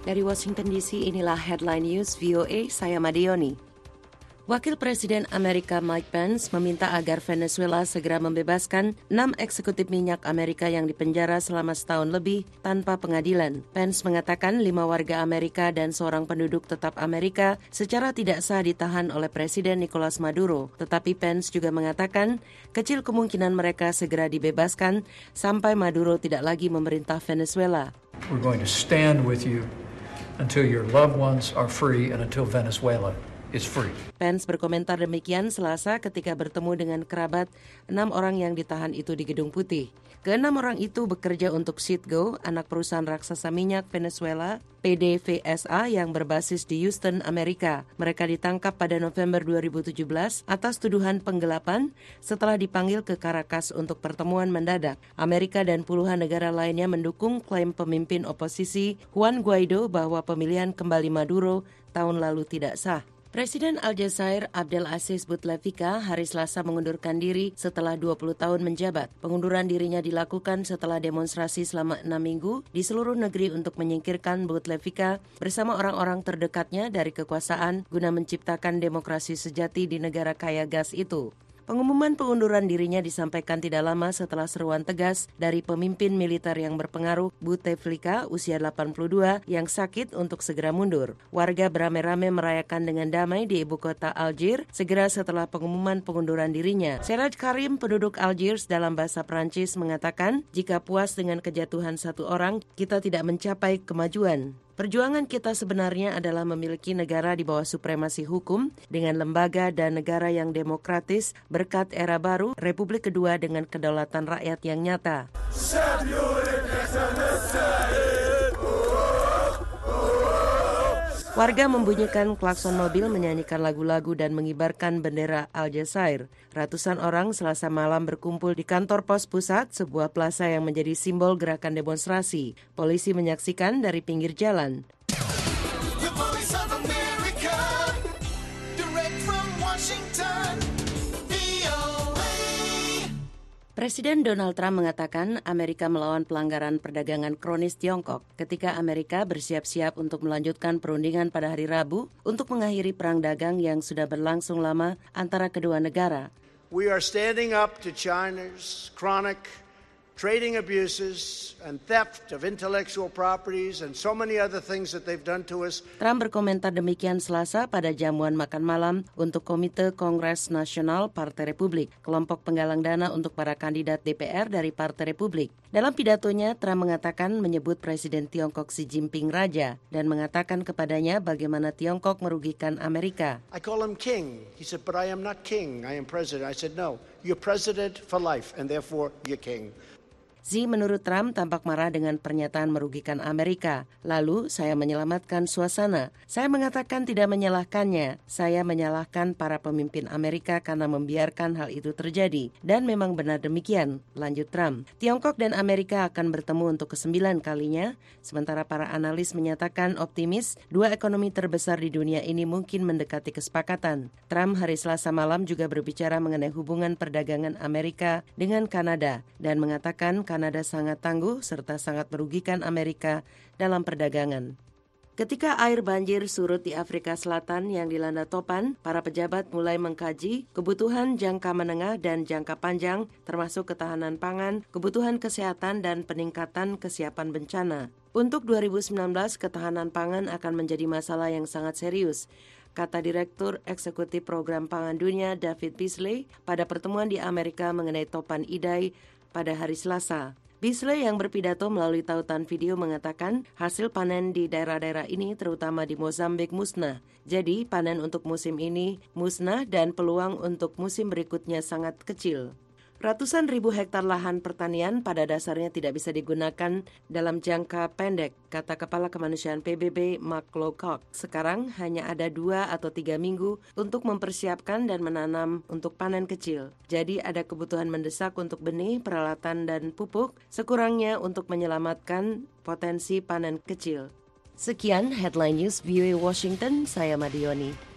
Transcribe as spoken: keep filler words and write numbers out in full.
Dari Washington D C, inilah Headline News V O A, saya Madioni. Wakil Presiden Amerika Mike Pence meminta agar Venezuela segera membebaskan enam eksekutif minyak Amerika yang dipenjara selama setahun lebih tanpa pengadilan. Pence mengatakan lima warga Amerika dan seorang penduduk tetap Amerika secara tidak sah ditahan oleh Presiden Nicolas Maduro. Tetapi Pence juga mengatakan kecil kemungkinan mereka segera dibebaskan sampai Maduro tidak lagi memerintah Venezuela. We're going to stand with you until your loved ones are free and until Venezuela is free. Pence berkomentar demikian Selasa ketika bertemu dengan kerabat enam orang yang ditahan itu di Gedung Putih. Keenam orang itu bekerja untuk Citgo, anak perusahaan raksasa minyak Venezuela, P D V S A yang berbasis di Houston, Amerika. Mereka ditangkap pada November dua ribu tujuh belas atas tuduhan penggelapan setelah dipanggil ke Caracas untuk pertemuan mendadak. Amerika dan puluhan negara lainnya mendukung klaim pemimpin oposisi Juan Guaido bahwa pemilihan kembali Maduro tahun lalu tidak sah. Presiden Aljazair Abdelaziz Bouteflika hari Selasa mengundurkan diri setelah dua puluh tahun menjabat. Pengunduran dirinya dilakukan setelah demonstrasi selama enam minggu di seluruh negeri untuk menyingkirkan Bouteflika bersama orang-orang terdekatnya dari kekuasaan guna menciptakan demokrasi sejati di negara kaya gas itu. Pengumuman pengunduran dirinya disampaikan tidak lama setelah seruan tegas dari pemimpin militer yang berpengaruh Bouteflika usia delapan puluh dua yang sakit untuk segera mundur. Warga beramai-ramai merayakan dengan damai di ibu kota Algiers segera setelah pengumuman pengunduran dirinya. Seraj Karim, penduduk Algiers dalam bahasa Prancis mengatakan, jika puas dengan kejatuhan satu orang, kita tidak mencapai kemajuan. Perjuangan kita sebenarnya adalah memiliki negara di bawah supremasi hukum dengan lembaga dan negara yang demokratis berkat era baru, Republik Kedua dengan kedaulatan rakyat yang nyata. Warga membunyikan klakson mobil, menyanyikan lagu-lagu dan mengibarkan bendera Aljazair. Ratusan orang Selasa malam berkumpul di kantor pos pusat, sebuah plaza yang menjadi simbol gerakan demonstrasi. Polisi menyaksikan dari pinggir jalan. The Voice of America, direct from Washington, V O A. Presiden Donald Trump mengatakan Amerika melawan pelanggaran perdagangan kronis Tiongkok ketika Amerika bersiap-siap untuk melanjutkan perundingan pada hari Rabu untuk mengakhiri perang dagang yang sudah berlangsung lama antara kedua negara. We are standing up to China's chronic trading abuses and theft of intellectual properties and so many other things that they've done to us. Trump berkomentar demikian Selasa pada jamuan makan malam untuk Komite Kongres Nasional Partai Republik, kelompok penggalang dana untuk para kandidat D P R dari Partai Republik. Dalam pidatonya, Trump mengatakan menyebut Presiden Tiongkok Xi Jinping raja dan mengatakan kepadanya bagaimana Tiongkok merugikan Amerika. I call him king. He said, but I am not king. I am president. I said, no, you're president for life and therefore you're king. Xi menurut Trump tampak marah dengan pernyataan merugikan Amerika. Lalu, saya menyelamatkan suasana. Saya mengatakan tidak menyalahkannya. Saya menyalahkan para pemimpin Amerika karena membiarkan hal itu terjadi. Dan memang benar demikian, lanjut Trump. Tiongkok dan Amerika akan bertemu untuk kesembilan kalinya, sementara para analis menyatakan optimis dua ekonomi terbesar di dunia ini mungkin mendekati kesepakatan. Trump hari Selasa malam juga berbicara mengenai hubungan perdagangan Amerika dengan Kanada dan mengatakan Kanada sangat tangguh serta sangat merugikan Amerika dalam perdagangan. Ketika air banjir surut di Afrika Selatan yang dilanda topan, para pejabat mulai mengkaji kebutuhan jangka menengah dan jangka panjang, termasuk ketahanan pangan, kebutuhan kesehatan, dan peningkatan kesiapan bencana. Untuk dua ribu sembilan belas, ketahanan pangan akan menjadi masalah yang sangat serius, kata Direktur Eksekutif Program Pangan Dunia David Beasley pada pertemuan di Amerika mengenai topan Idai pada hari Selasa. Beasley yang berpidato melalui tautan video mengatakan hasil panen di daerah-daerah ini terutama di Mozambik musnah. Jadi panen untuk musim ini musnah dan peluang untuk musim berikutnya sangat kecil. Ratusan ribu hektar lahan pertanian pada dasarnya tidak bisa digunakan dalam jangka pendek, kata Kepala Kemanusiaan P B B Mark Lowcock. Sekarang hanya ada dua atau tiga minggu untuk mempersiapkan dan menanam untuk panen kecil. Jadi ada kebutuhan mendesak untuk benih, peralatan, dan pupuk, sekurangnya untuk menyelamatkan potensi panen kecil. Sekian Headline News V O A Washington, saya Madioni.